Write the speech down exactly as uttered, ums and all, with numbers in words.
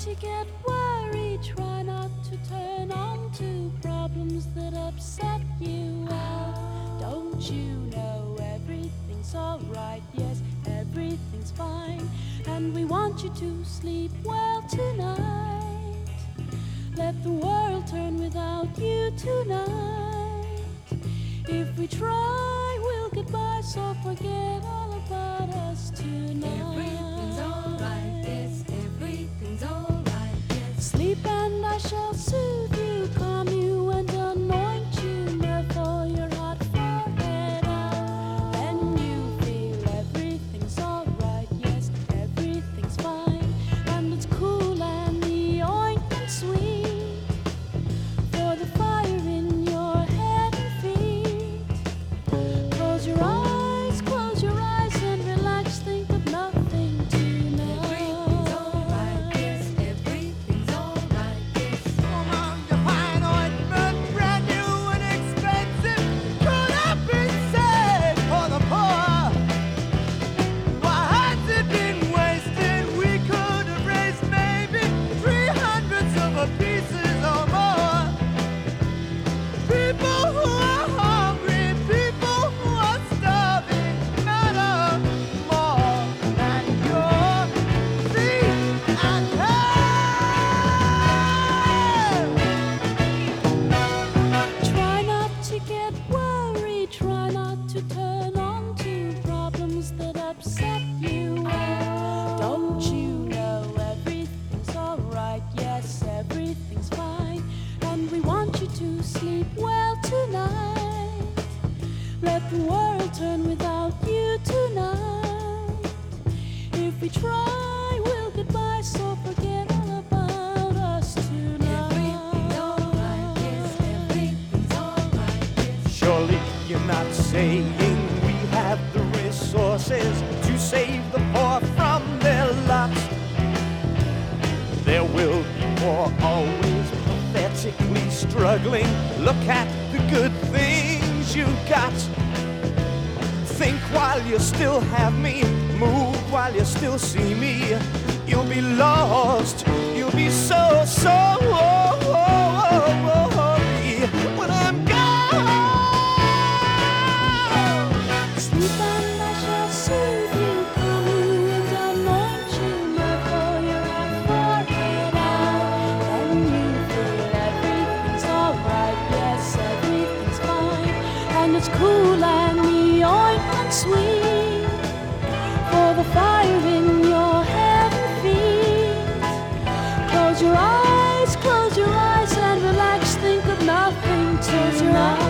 to get worried, try not to turn on to problems that upset you. Well, don't you know everything's alright? Yes, everything's fine, and we want you to sleep well tonight. Let the world turn without you tonight. If we try, we'll get by, so forget all about us tonight. Everything's alright, yes, everything's alright, yes. Sleep and I shall soothe you, calm you and anoint you, therefore your hot forehead out. Then you feel everything's alright, yes, everything's fine, and it's cool and the ointment sweet for the fire in your head and feet. Close your eyes, close your eyes and relax, think of nothing tonight. Everything's alright, yes, everything's alright, yes. Woman, your fine ointment, brand new and expensive, could have been saved for the poor. Why has it been wasted? We could have raised maybe three hundredths of a pieces or more. People who are hungry, people who are starving, matter more than your feet and hands. Try not to get worried, try not to turn on to problems that upset you. Don't you know everything's alright? Yes, everything's fine, and we want you to sleep well tonight. Let the world turn without you tonight. If we try, we'll get by, so forget all about us tonight. Everything's alright, yes, everything's alright, yes. Surely you're not saying we have the resources to save the poor from their lot. There will be more, always pathetically struggling. Look at the good things you got. Think while you still have me, move while you still see me. You'll be lost, you'll be so, so worried when I'm gone. Sleep and I shall soothe you, calm you and anoint you, therefore your hot forehead out. Then you feel everything's alright, yes, everything's fine, and it's cool and the ointment sweet for the fire in your head and feet. Close your eyes, close your eyes and relax, think of nothing tonight.